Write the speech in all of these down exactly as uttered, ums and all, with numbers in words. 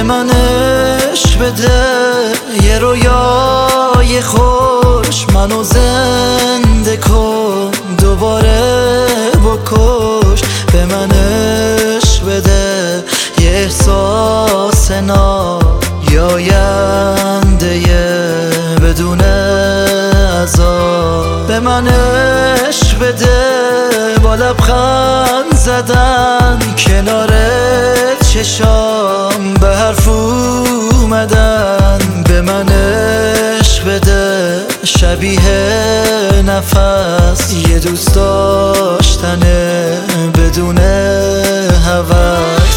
به من عشق بده، یه رویای خوش منو زنده کن، دوباره بکش. به من عشق بده، یه احساس ناینده بدون عذاب. به من عشق بده، با لبخند زدن کنار چشام به حرف اومدن. به من عشق بده، شبیه نفس یه دوست داشتنه بدون هوس.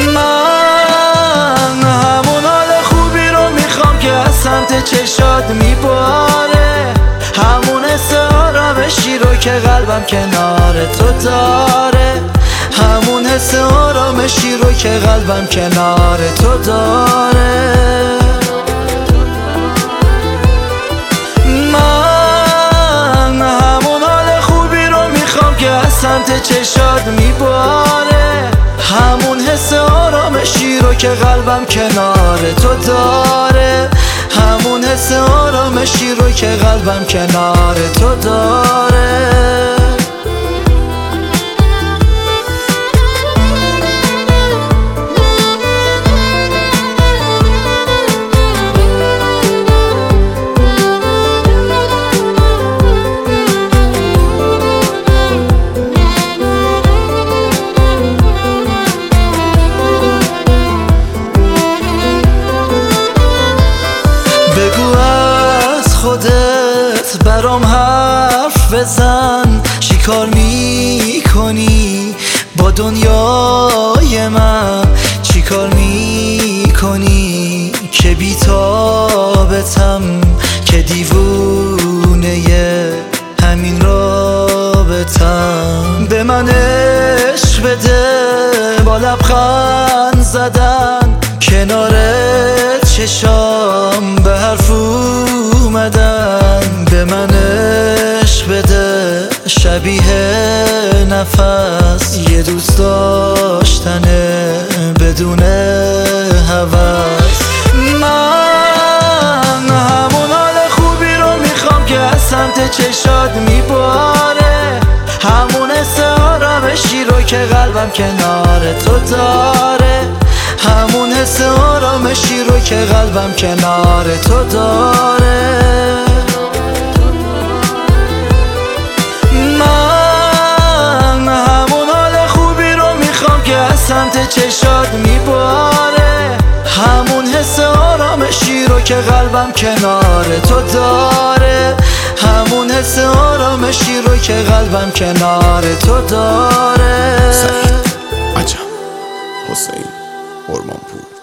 من همون حال خوبی رو میخوام که از سمت چشات میباره، همون حس آرامشی رو که قلبم کنار تو داره، همون حس آرامشی رو که قلبم کنار تو داره. من همون حال خوبی رو میخوام که از سمت چشات میباره، همون حس آرامشی رو که قلبم کنار تو داره، همون حس آرامشی رو که قلبم کنار تو داره. بگو از خودت برام حرف بزن، چی کار میکنی با دنیای من؟ چی کار میکنی که بی‌تابتم، که دیوونه همین رابطم؟ به من عشق بده، با لبخند زدن کنار چشام به حرف اومدن. به من عشق بده، شبیه نفس یه دوست داشتنه بدون هوس. من همون حال خوبی رو میخوام که از سمت چشات میباره، همون حس آرامشی رو که قلبم کنار تو داره، همون حس آرامشی رو که قلبم کنار تو داره. من همون حال خوبی رو میخوام که از سمت چشات میباره، همون حس آرامشی رو که قلبم کنار تو داره، همون حس آرامشی رو که قلبم کنار تو داره. سعید عجب حسین ارمانپور.